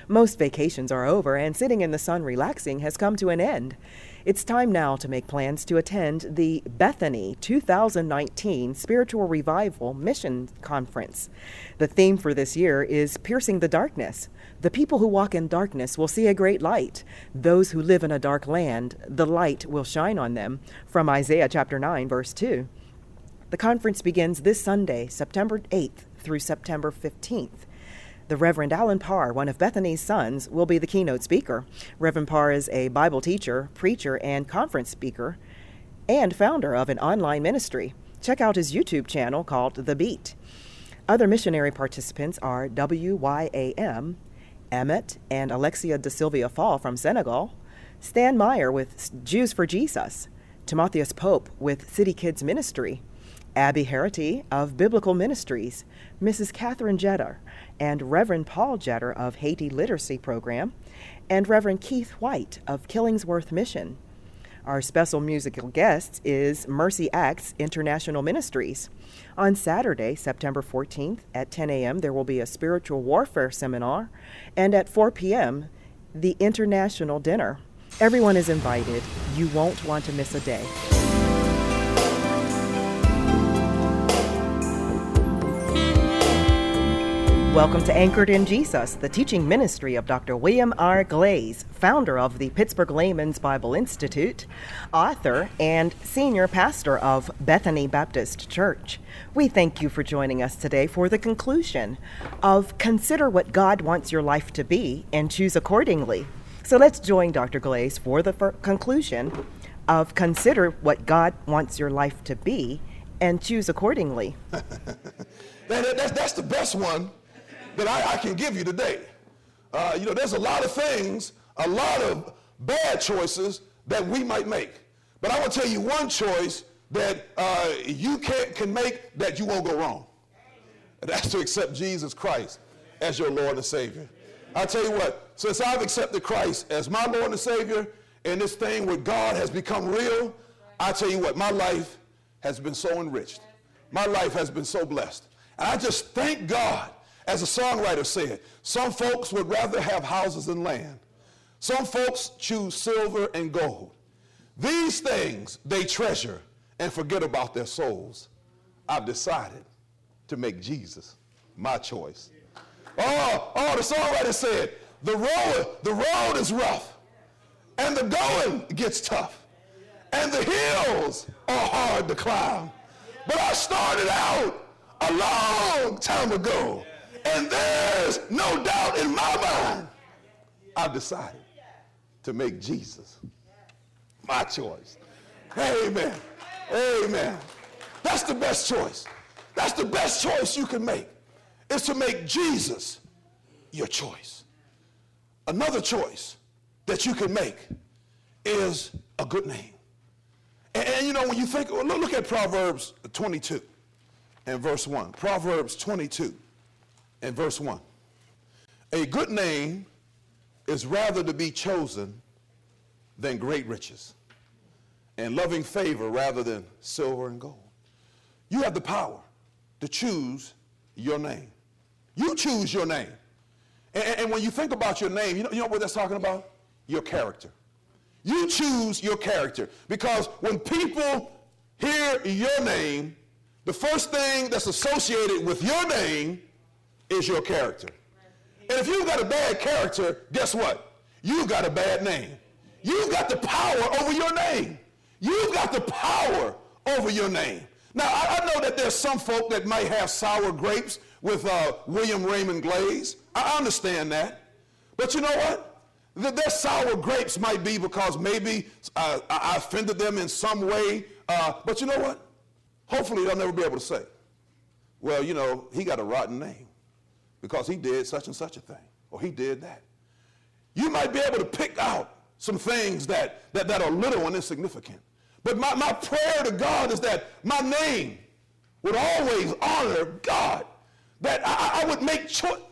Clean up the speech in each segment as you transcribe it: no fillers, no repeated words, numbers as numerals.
Most vacations are over, and sitting in the sun relaxing has come to an end. It's time now to make plans to attend the Bethany 2019 Spiritual Revival Mission Conference. The theme for this year is Piercing the Darkness. The people who walk in darkness will see a great light. Those who live in a dark land, the light will shine on them. From Isaiah chapter 9, verse 2. The conference begins this Sunday, September 8th through September 15th. The Reverend Alan Parr, one of Bethany's sons, will be the keynote speaker. Reverend Parr is a Bible teacher, preacher, and conference speaker, and founder of an online ministry. Check out his YouTube channel called The Beat. Other missionary participants are WYAM, Emmett and Alexia de Silvia Fall from Senegal, Stan Meyer with Jews for Jesus, Timotheus Pope with City Kids Ministry, Abby Harity of Biblical Ministries, Mrs. Catherine Jetter, and Reverend Paul Jetter of Haiti Literacy Program, and Reverend Keith White of Killingsworth Mission. Our special musical guest is Mercy Acts International Ministries. On Saturday, September 14th at 10 a.m., there will be a spiritual warfare seminar, and at 4 p.m., the international dinner. Everyone is invited. You won't want to miss a day. Welcome to Anchored in Jesus, the teaching ministry of Dr. William R. Glaze, founder of the Pittsburgh Layman's Bible Institute, author, and senior pastor of Bethany Baptist Church. We thank you for joining us today for the conclusion of Consider What God Wants Your Life to Be and Choose Accordingly. So let's join Dr. Glaze for the conclusion of Consider What God Wants Your Life to Be and Choose Accordingly. That's the best one that I can give you today. There's a lot of things, a lot of bad choices that we might make. But I want to tell you one choice that you can make that you won't go wrong. And that's to accept Jesus Christ as your Lord and Savior. I'll tell you what, since I've accepted Christ as my Lord and Savior, and this thing with God has become real, I tell you what, my life has been so enriched. My life has been so blessed. And I just thank God. As a songwriter said, some folks would rather have houses than land. Some folks choose silver and gold. These things they treasure and forget about their souls. I've decided to make Jesus my choice. Oh, the songwriter said, the road is rough, and the going gets tough, and the hills are hard to climb. But I started out a long time ago. And there's no doubt in my mind, I've decided to make Jesus my choice. Amen. Amen. That's the best choice. That's the best choice you can make, is to make Jesus your choice. Another choice that you can make is a good name. And when you think, look at Proverbs 22 and verse 1. Proverbs 22. And verse 1, a good name is rather to be chosen than great riches, and loving favor rather than silver and gold. You have the power to choose your name. You choose your name. And when you think about your name, you know what that's talking about? Your character. You choose your character, because when people hear your name, the first thing that's associated with your name is your character. And if you've got a bad character, guess what? You've got a bad name. You've got the power over your name. You've got the power over your name. Now, I know that there's some folk that might have sour grapes with William Raymond Glaze. I understand that. But you know what? Their sour grapes might be because maybe I offended them in some way. But you know what? Hopefully they'll never be able to say, well, he got a rotten name because he did such and such a thing, or he did that. You might be able to pick out some things that are little and insignificant. But my prayer to God is that my name would always honor God, that I would make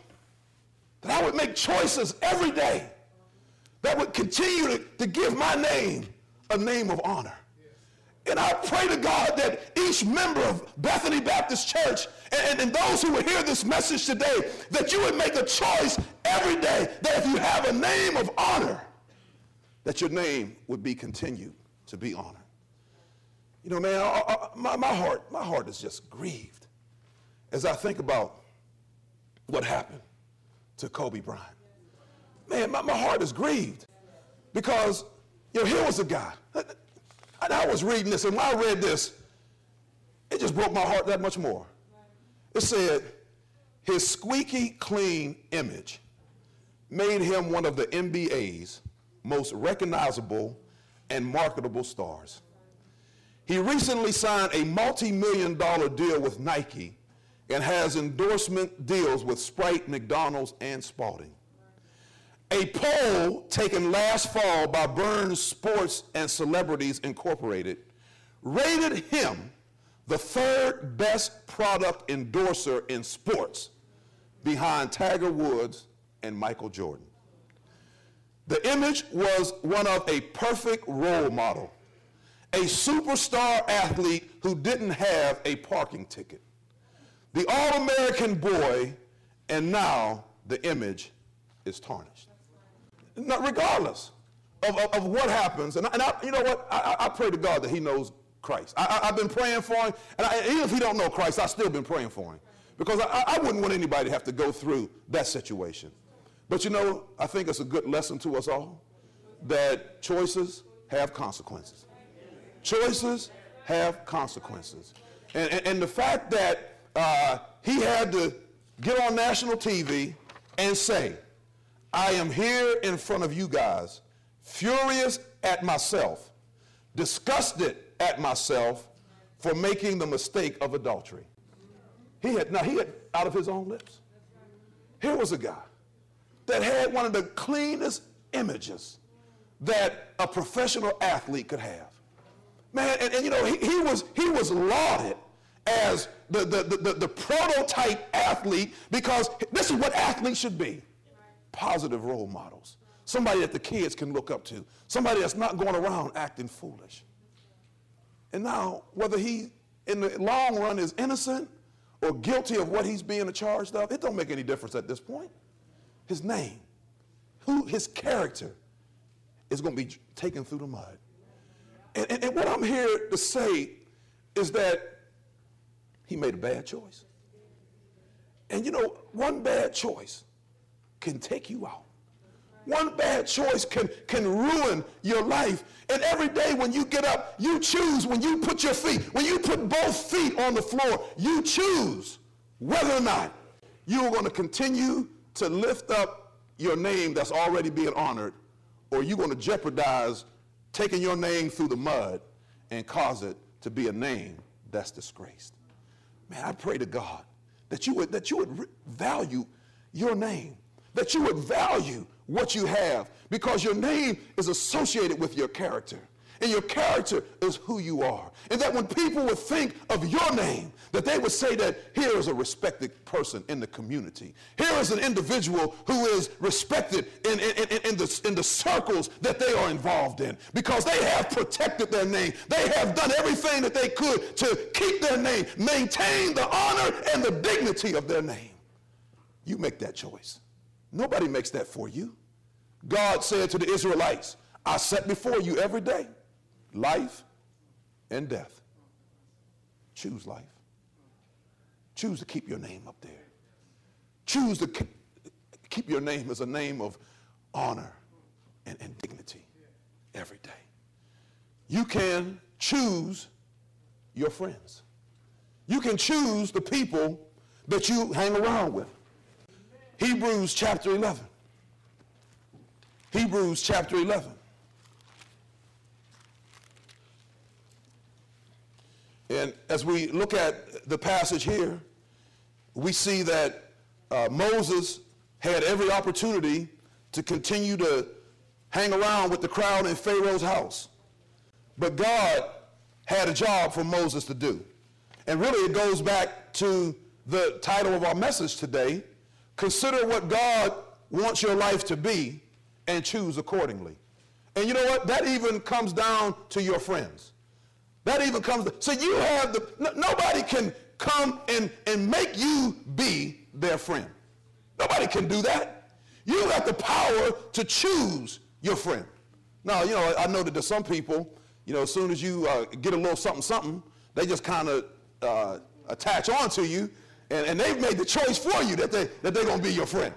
choices every day that would continue to give my name a name of honor. And I pray to God that each member of Bethany Baptist Church and those who will hear this message today, that you would make a choice every day that if you have a name of honor, that your name would be continued to be honored. You know, man, my heart is just grieved as I think about what happened to Kobe Bryant. Man, my heart is grieved because, you know, here was a guy. And I was reading this, and when I read this, it just broke my heart that much more. It said, his squeaky clean image made him one of the NBA's most recognizable and marketable stars. He recently signed a multi-million-dollar deal with Nike and has endorsement deals with Sprite, McDonald's, and Spalding. A poll taken last fall by Burns Sports and Celebrities Incorporated rated him the third best product endorser in sports behind Tiger Woods and Michael Jordan. The image was one of a perfect role model, a superstar athlete who didn't have a parking ticket, the All-American boy, and now the image is tarnished. Now, regardless of what happens, and you know what, I pray to God that he knows Christ. I've been praying for him, and even if he don't know Christ, I've still been praying for him, because I wouldn't want anybody to have to go through that situation. But you know, I think it's a good lesson to us all that choices have consequences. Choices have consequences. And the fact that he had to get on national TV and say, I am here in front of you guys, furious at myself, disgusted at myself for making the mistake of adultery. He had out of his own lips. Here was a guy that had one of the cleanest images that a professional athlete could have. Man, and you know, he was lauded as the prototype athlete, because this is what athletes should be. Positive role models. Somebody that the kids can look up to. Somebody that's not going around acting foolish. And now, whether he, in the long run, is innocent or guilty of what he's being charged of, it don't make any difference at this point. His name, his character is going to be taken through the mud. And what I'm here to say is that he made a bad choice. And you know, one bad choice can take you out. One bad choice can ruin your life. And every day when you get up, you choose, when you put both feet on the floor, you choose whether or not you're going to continue to lift up your name that's already being honored, or you're going to jeopardize taking your name through the mud and cause it to be a name that's disgraced. Man, I pray to God that you would value your name, that you would value what you have, because your name is associated with your character, and your character is who you are. And that when people would think of your name, that they would say that here is a respected person in the community. Here is an individual who is respected in the circles that they are involved in, because they have protected their name. They have done everything that they could to keep their name, maintain the honor and the dignity of their name. You make that choice. Nobody makes that for you. God said to the Israelites, I set before you every day life and death. Choose life. Choose to keep your name up there. Choose to keep your name as a name of honor and dignity every day. You can choose your friends. You can choose the people that you hang around with. Hebrews chapter 11. Hebrews chapter 11. And as we look at the passage here, we see that Moses had every opportunity to continue to hang around with the crowd in Pharaoh's house. But God had a job for Moses to do. And really it goes back to the title of our message today: consider what God wants your life to be and choose accordingly. And you know what? That even comes down to your friends. That even comes, so you have nobody can come and make you be their friend. Nobody can do that. You got the power to choose your friend. Now, I know that there's some people, as soon as you get a little something, they just kind of attach on to you, and they've made the choice for you that they're going to be your friend.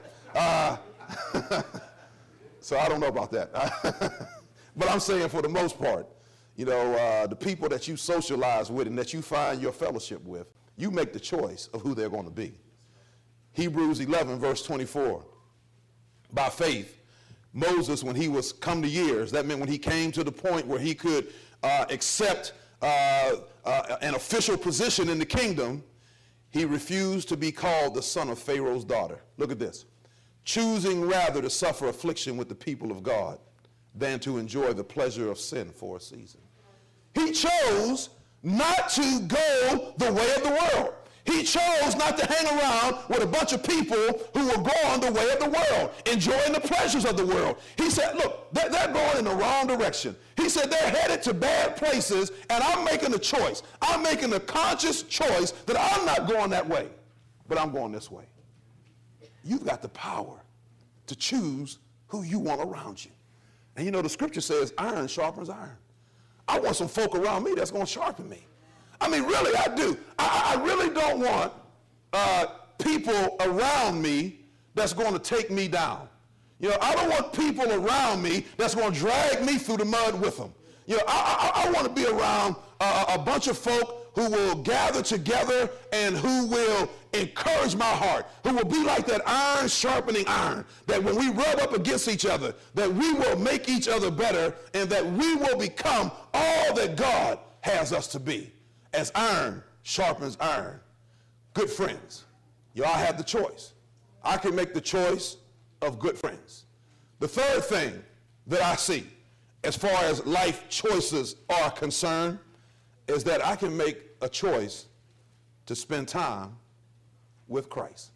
So I don't know about that. But I'm saying for the most part, the people that you socialize with and that you find your fellowship with, you make the choice of who they're going to be. Hebrews 11, verse 24. By faith, Moses, when he was come to years, that meant when he came to the point where he could accept an official position in the kingdom, he refused to be called the son of Pharaoh's daughter. Look at this. Choosing rather to suffer affliction with the people of God than to enjoy the pleasure of sin for a season. He chose not to go the way of the world. He chose not to hang around with a bunch of people who were going the way of the world, enjoying the pleasures of the world. He said, look, they're going in the wrong direction. He said they're headed to bad places, and I'm making a choice. I'm making a conscious choice that I'm not going that way, but I'm going this way. You've got the power to choose who you want around you. And the scripture says iron sharpens iron. I want some folk around me that's going to sharpen me. I mean, really, I do. I really don't want people around me that's going to take me down. I don't want people around me that's going to drag me through the mud with them. I want to be around a bunch of folk who will gather together and who will encourage my heart, who will be like that iron sharpening iron, that when we rub up against each other, that we will make each other better and that we will become all that God has us to be. As iron sharpens iron. Good friends. Y'all have the choice. I can make the choice of good friends. The third thing that I see as far as life choices are concerned is that I can make a choice to spend time with Christ.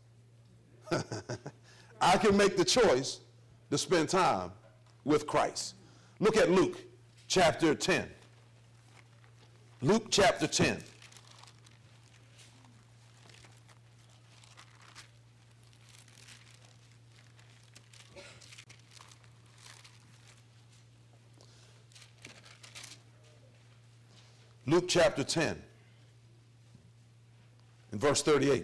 I can make the choice to spend time with Christ. Look at Luke chapter 10. Luke chapter 10. Luke chapter 10 and verse 38.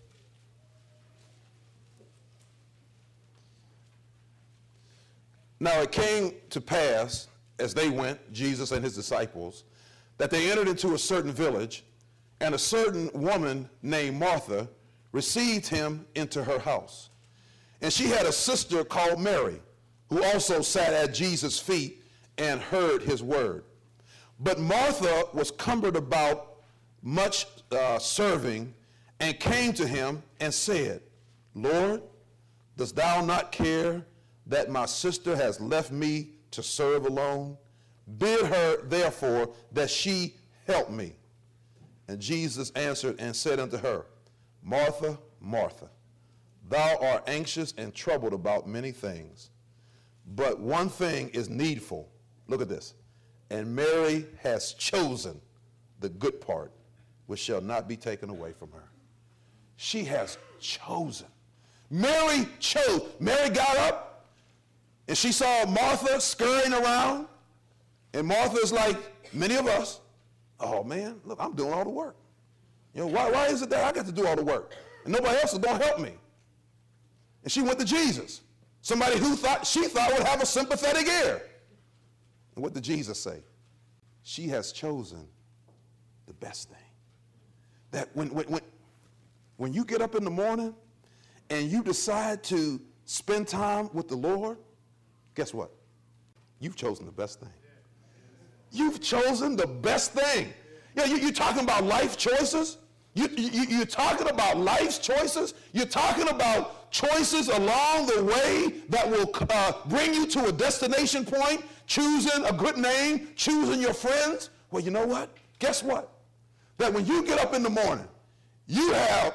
Now it came to pass as they went, Jesus and his disciples, that they entered into a certain village, and a certain woman named Martha received him into her house. And she had a sister called Mary, who also sat at Jesus' feet and heard his word. But Martha was cumbered about much serving, and came to him and said, Lord, dost thou not care that my sister has left me to serve alone? Bid her therefore that she help me. And Jesus answered and said unto her, Martha, Martha, thou art anxious and troubled about many things, but one thing is needful. Look at this. And Mary has chosen the good part, which shall not be taken away from her. She has chosen. Mary chose. Mary got up, and she saw Martha scurrying around. And Martha's like many of us. Oh, man, look, I'm doing all the work. Why is it that I got to do all the work? And nobody else is going to help me. And she went to Jesus, somebody who she thought would have a sympathetic ear. And what did Jesus say? She has chosen the best thing. That when you get up in the morning and you decide to spend time with the Lord, guess what? You've chosen the best thing. You've chosen the best thing. You're talking about life choices. You're talking about life's choices. You're talking about choices along the way that will bring you to a destination point, choosing a good name, choosing your friends. Well, you know what? Guess what? That when you get up in the morning, you have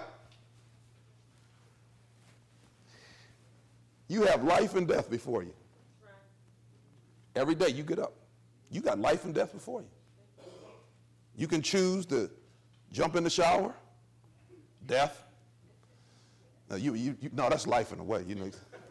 life and death before you. Every day you get up, you got life and death before you. You can choose to jump in the shower, death. No, no, that's life in a way, you know.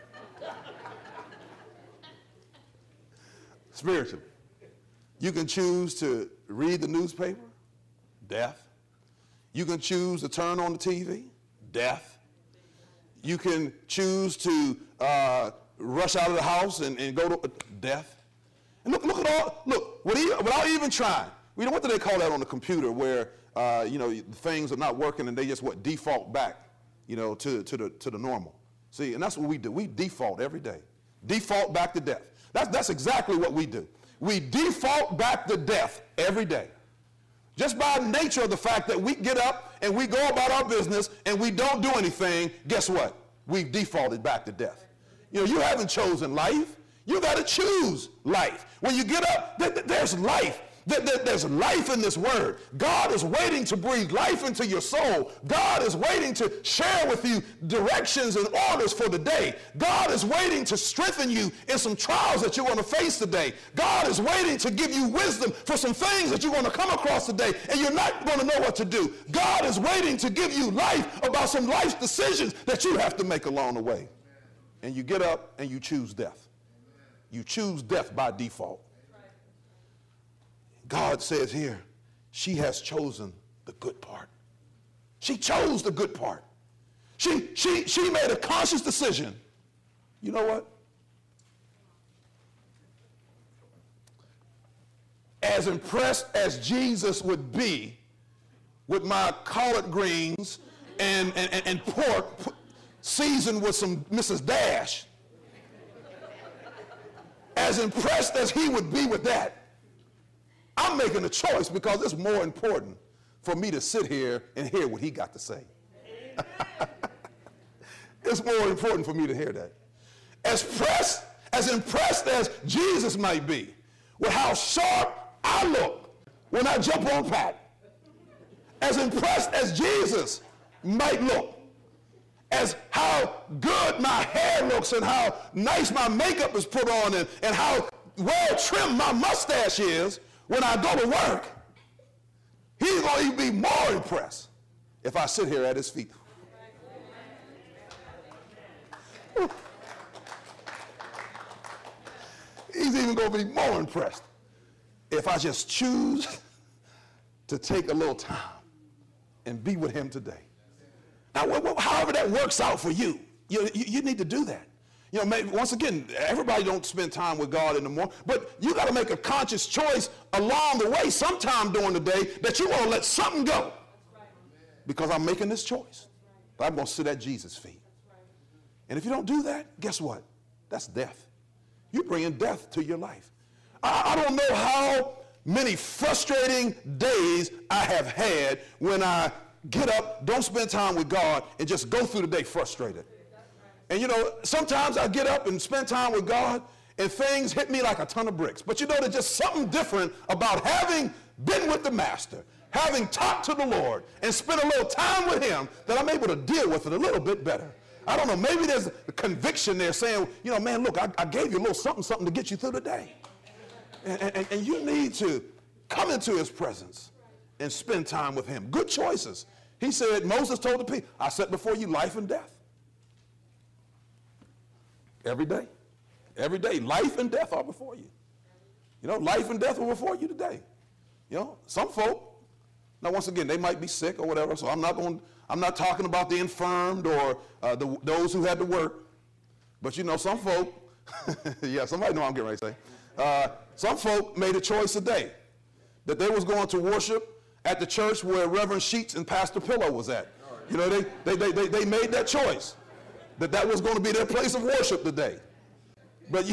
Spiritual. You can choose to read the newspaper, death. You can choose to turn on the TV, death. You can choose to rush out of the house and go to death. And look at all, look, without even trying. What do they call that on the computer where, things are not working and they just, default back, to the normal. See, and that's what we do. We default every day. Default back to death. That's exactly what we do. We default back to death every day. Just by nature of the fact that we get up and we go about our business and we don't do anything, guess what? We've defaulted back to death. You haven't chosen life. You got to choose life. When you get up, there's life. There's life in this word. God is waiting to breathe life into your soul. God is waiting to share with you directions and orders for the day. God is waiting to strengthen you in some trials that you're going to face today. God is waiting to give you wisdom for some things that you're going to come across today and you're not going to know what to do. God is waiting to give you life about some life decisions that you have to make along the way. And you get up and you choose death. You choose death by default. God says here, she has chosen the good part. She chose the good part. She made a conscious decision. You know what? As impressed as Jesus would be with my collard greens and pork seasoned with some Mrs. Dash, as impressed as he would be with that, I'm making a choice because it's more important for me to sit here and hear what he got to say. It's more important for me to hear that. As impressed as Jesus might be with how sharp I look when I jump on Pat, as impressed as Jesus might look, as how good my hair looks and how nice my makeup is put on and how well trimmed my mustache is, when I go to work, he's going to be more impressed if I sit here at his feet. He's even going to be more impressed if I just choose to take a little time and be with him today. Now, however that works out for you, you need to do that. Maybe, once again, everybody don't spend time with God in the morning, but you got to make a conscious choice along the way sometime during the day that you want to let something go because I'm making this choice. But I'm going to sit at Jesus' feet. And if you don't do that, guess what? That's death. You're bringing death to your life. I don't know how many frustrating days I have had when I get up, don't spend time with God, and just go through the day frustrated. And sometimes I get up and spend time with God and things hit me like a ton of bricks. But there's just something different about having been with the Master, having talked to the Lord and spent a little time with him that I'm able to deal with it a little bit better. I don't know, maybe there's a conviction there saying, man, look, I gave you a little something to get you through the day. And you need to come into his presence and spend time with him. Good choices. He said, Moses told the people, I set before you life and death. Every day. Every day. Life and death are before you. Life and death are before you today. Some folk, now once again, they might be sick or whatever, so I'm not talking about the infirmed or those who had to work. But some folk, yeah, somebody know what I'm getting ready to say. Some folk made a choice today that they was going to worship at the church where Reverend Sheets and Pastor Pillow was at. They made that choice. That was going to be their place of worship today. But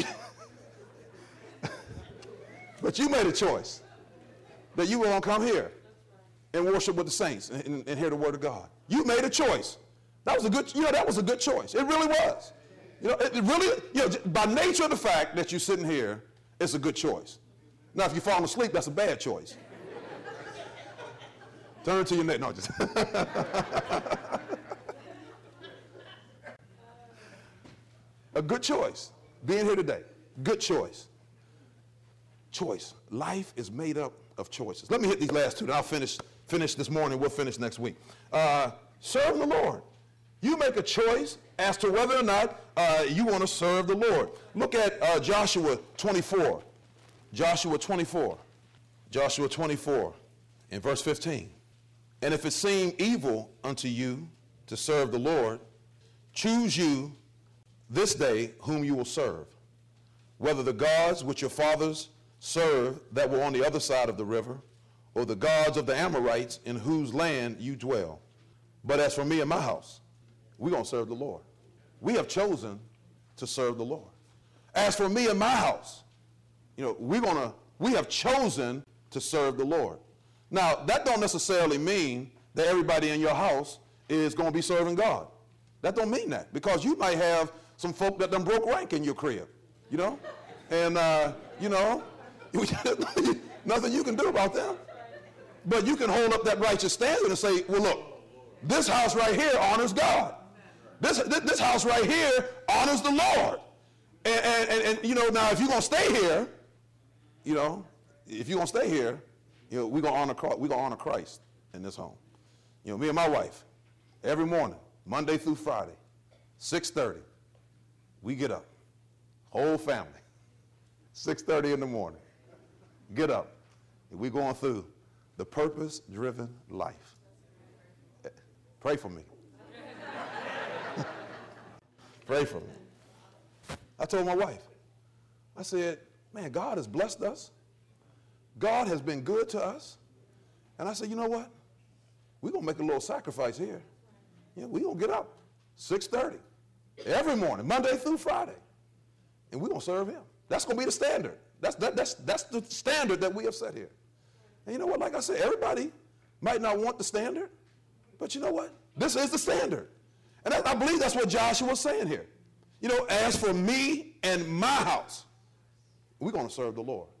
you made a choice that you were going to come here and worship with the saints and hear the word of God. You made a choice. That was a good choice. It really was. It really, by nature of the fact that you're sitting here, it's a good choice. Now, if you're falling asleep, that's a bad choice. Turn to your neck. No, just. A good choice. Being here today. Good choice. Choice. Life is made up of choices. Let me hit these last two, then I'll finish this morning. We'll finish next week. Serve the Lord. You make a choice as to whether or not you want to serve the Lord. Look at Joshua 24. Joshua 24. Joshua 24 in verse 15. And if it seem evil unto you to serve the Lord, choose you this day whom you will serve, whether the gods which your fathers served that were on the other side of the river, or the gods of the Amorites in whose land you dwell. But as for me and my house, we're going to serve the Lord. We have chosen to serve the Lord. As for me and my house, we have chosen to serve the Lord. Now, that don't necessarily mean that everybody in your house is going to be serving God. That don't mean that, because you might have some folk that done broke rank in your crib, and, nothing you can do about them. But you can hold up that righteous standard and say, well, look, this house right here honors God. This house right here honors the Lord. And now if you're going to stay here, we're going to honor Christ in this home. Me and my wife, every morning, Monday through Friday, 6:30, we get up, whole family, 6:30 in the morning, get up, and we're going through the purpose-driven life. Pray for me. Pray for me. I told my wife, I said, man, God has blessed us. God has been good to us. And I said, you know what? We're going to make a little sacrifice here. We're going to get up 6:30 every morning, Monday through Friday. And we're going to serve him. That's going to be the standard. That's the standard that we have set here. And you know what? Like I said, everybody might not want the standard, but you know what? This is the standard. And I believe that's what Joshua was saying here. As for me and my house, we're going to serve the Lord.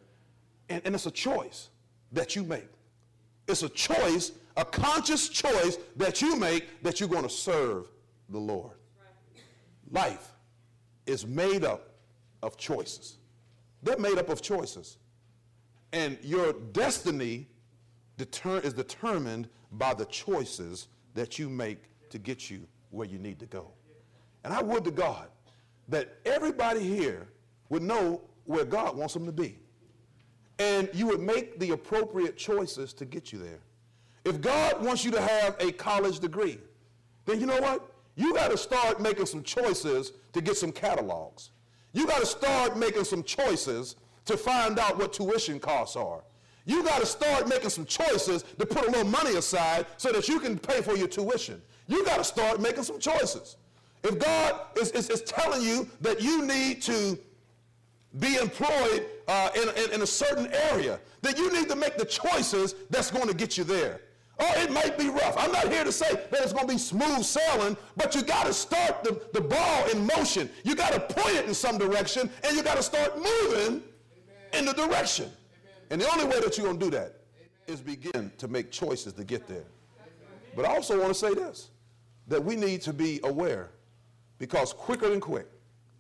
And it's a choice that you make. It's a choice, a conscious choice that you make, that you're going to serve the Lord. Life is made up of choices. They're made up of choices. And your destiny is determined by the choices that you make to get you where you need to go. And I would to God that everybody here would know where God wants them to be. And you would make the appropriate choices to get you there. If God wants you to have a college degree, then you know what? You got to start making some choices to get some catalogs. You got to start making some choices to find out what tuition costs are. You got to start making some choices to put a little money aside so that you can pay for your tuition. You got to start making some choices. If God is telling you that you need to be employed in a certain area, then you need to make the choices that's going to get you there. Oh, it might be rough. I'm not here to say that it's going to be smooth sailing, but you got to start the ball in motion. You got to point it in some direction, and you got to start moving in the direction. Amen. And the only way that you're going to do that is begin to make choices to get there. But I also want to say this, that we need to be aware, because quicker than quick,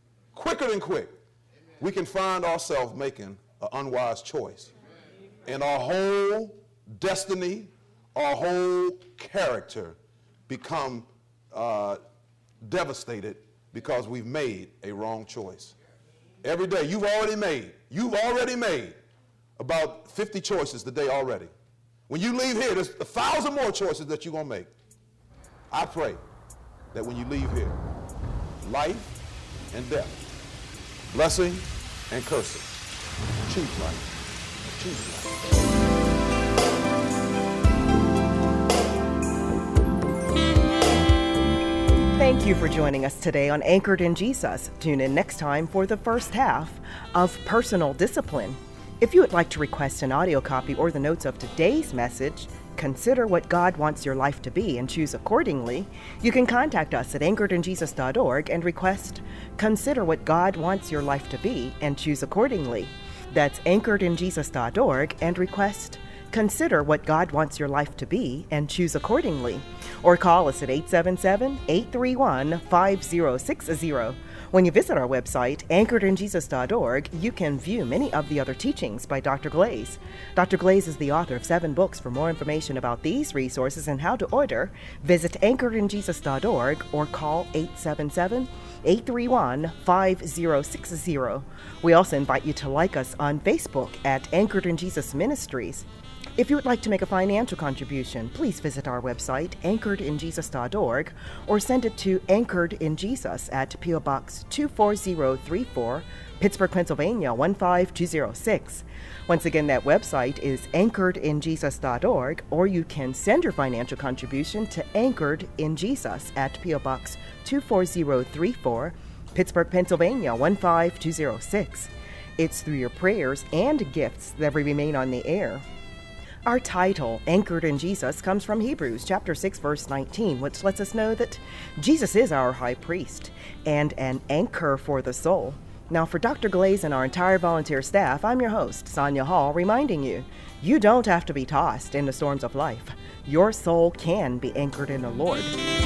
we can find ourselves making an unwise choice. And our whole destiny, our whole character become devastated because we've made a wrong choice. Every day, you've already made about 50 choices today already. When you leave here, there's 1,000 more choices that you're going to make. I pray that when you leave here, life and death, blessing and cursing, choose life. Choose life. Thank you for joining us today on Anchored in Jesus. Tune in next time for the first half of Personal Discipline. If you would like to request an audio copy or the notes of today's message, consider what God wants your life to be and choose accordingly, you can contact us at anchoredinjesus.org and request Consider What God Wants Your Life to Be and Choose Accordingly. That's anchoredinjesus.org and request Consider What God Wants Your Life to Be and Choose Accordingly. Or call us at 877-831-5060. When you visit our website, anchoredinjesus.org, you can view many of the other teachings by Dr. Glaze. Dr. Glaze is the author of 7 books. For more information about these resources and how to order, visit anchoredinjesus.org or call 877-831-5060. We also invite you to like us on Facebook at Anchored in Jesus Ministries. If you would like to make a financial contribution, please visit our website, anchoredinjesus.org, or send it to Anchored in Jesus at P.O. Box 24034, Pittsburgh, Pennsylvania 15206. Once again, that website is anchoredinjesus.org, or you can send your financial contribution to Anchored in Jesus at P.O. Box 24034, Pittsburgh, Pennsylvania 15206. It's through your prayers and gifts that we remain on the air. Our title, Anchored in Jesus, comes from Hebrews chapter 6, verse 19, which lets us know that Jesus is our high priest and an anchor for the soul. Now, for Dr. Glaze and our entire volunteer staff, I'm your host, Sonia Hall, reminding you, you don't have to be tossed in the storms of life. Your soul can be anchored in the Lord.